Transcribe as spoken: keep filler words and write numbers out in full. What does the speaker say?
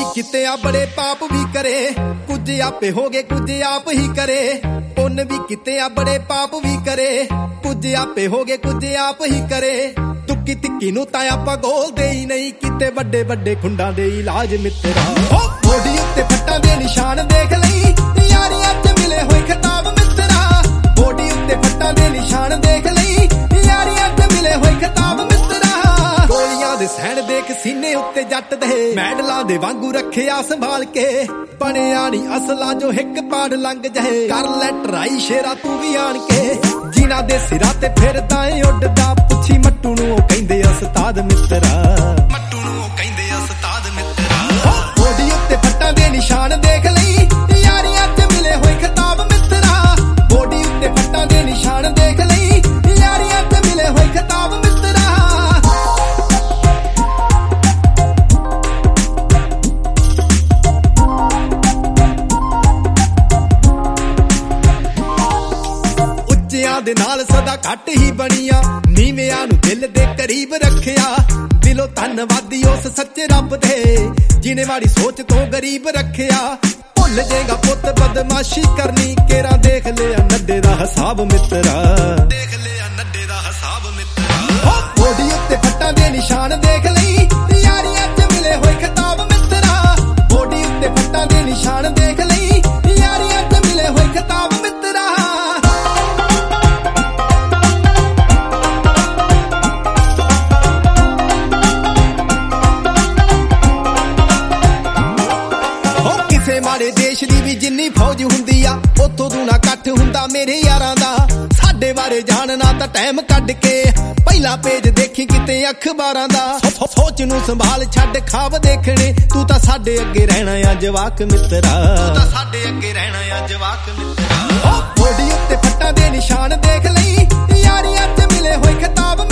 किते आ बड़े पाप भी करे, कुछ आपे हो गए कुछ आप ही करे। पुन भी किते आ बड़े पाप भी करे, कुछ आपे हो गए कुछ आप ही करे। तुक्की तिक्की नूं तां आपां गोलदे ही नहीं, किते वड्डे वड्डे खुंडां दे इलाज मित्रा। मोढी उत्ते फट्टां दे निशान देख लई, यारियां च मिले होए खिताब मित्रा। मोढी उत्ते फट्टां दे निशान देख लई, यारियां च मिले होए खिताब मित्रा। गोलियां दे सैण देख सीने उत्ते जट दे, मैडलां दे वांगू रखिया संभाल के। बणिया नी असला जो हिक पाड़ लंघ जाए, कर लै ट्राई शेरा तू भी आण के। जिन्हां दे सिरां ते फिरदा ए उड्डदा, पुछी मट्टू नूं ओ कहिंदे उस्ताद मित्रा। मट्टू नूं ओ कहिंदे उस्ताद मित्रा। मोढी उत्ते फट्टां दे निशान देख लई, यारियां च मिले होए खिताब मित्रा। मोढी उत्ते फट्टां दे निशान देख लई, यारियां च मिले होए खिताब मित्रा। दे नाल सदा घट ही बनिया, नीवियां नूं दिल दे करीब रखिया। दिलों धन्नवादी उस सच्चे रब दे, जिने माड़ी सोच तो गरीब रखिया। भुल जेगा पुत बदमाशी करनी, केरा देख लिया नड्डे दा हिसाब मित्रा। देख लिया नड्डे दा हिसाब मित्रा। मोढी उत्ते फट्टां दे निशान देख लई, यारियां च मिले होए खिताब मित्रा। मोढी उत्ते फट्टां दे निशान देख लई, यारियां च मिले होए खिताब मित्रा। माड़े देश दी भी जिन्नी फौज हुंदी आ, उथों दूना कट्ठ हुंदा मेरे यारां दा। साडे बारे जानना तां टाइम कढ के, पहला पेज देखी किते अखबारां दा। सोच नूं संभाल छड्ड खाब देखने, तू तां साडे अगे रहना आ जवाक मित्रा। तू तां साडे अगे रहना आ जवाक मित्रा। मोढी उत्ते फट्टां दे निशान देख लई, यारियां च मिले होए खिताब